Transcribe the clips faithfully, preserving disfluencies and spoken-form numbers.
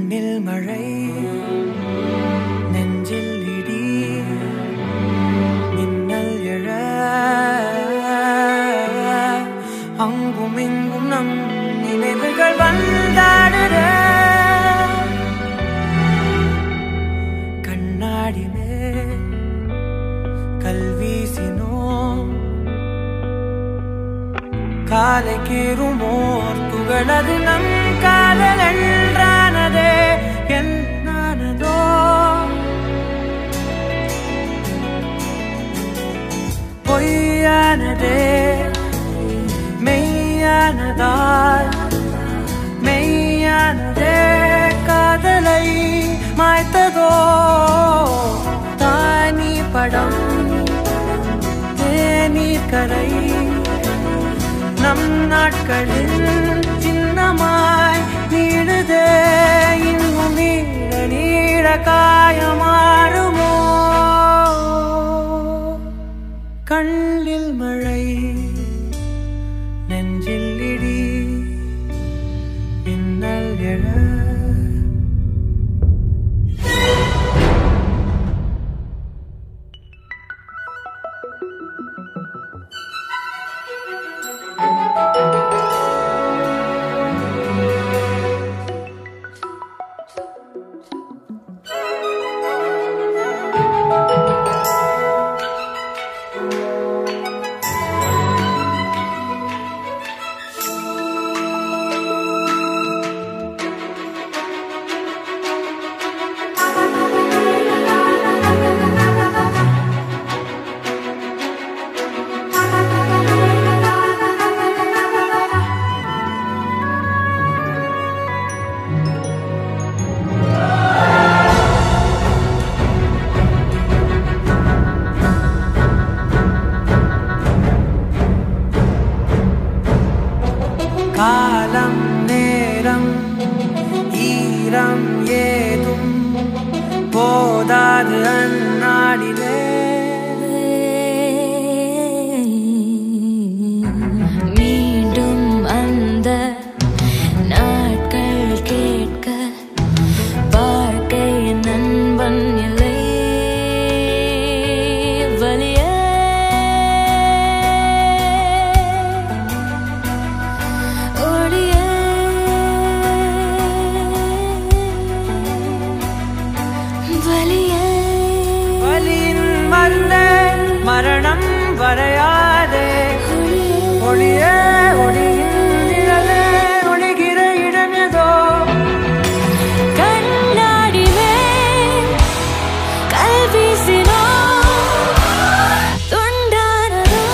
கண்ணில் மழை நெஞ்சில் இடி மின்னல் எழ அங்கும் இங்கும் நம் நினைவுகள் வந்தாடுற கண்ணாடி மேல் கல்வீசினோம் காலை கீறுமோர் துகளது நம் காதல் என்றானதே என்னானதோ பொய்யானதே மெய்யானதால் மெய்யானதே காதலை மாய்த்ததோ தானி படம் தேநீர் கரை நம் நாட்களில் சின்னமாய் நீடுதே இன்னும் நீட நீட காயமாறுமோ கண்ணில் மழை நெஞ்சில் இடி மின்னல் எழ காலம் நேரம் ஈரம் ஏதும் போதாது அந்நாடிலே மீண்டும் அந்த நாட்கள் கேட்க வாழ்க்கை நண்பன் இல்லை வலியே மரணம் வரையாதே ஒளியே ஒளியிலே ஒளிகிற இடம் ஏதோ கண்ணாடி மேல் கல்வீசினோ துண்டானதோ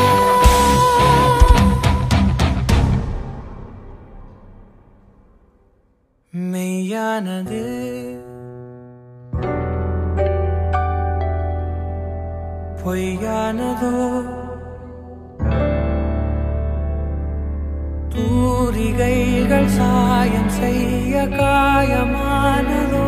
மெய்யானது பொய்யானதோ தூரிகைகள் சாயம் செய்ய காயமானதோ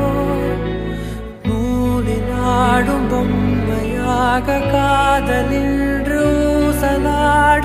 நூலினாடும் பொம்மையாக காதலின்று ஊசலாட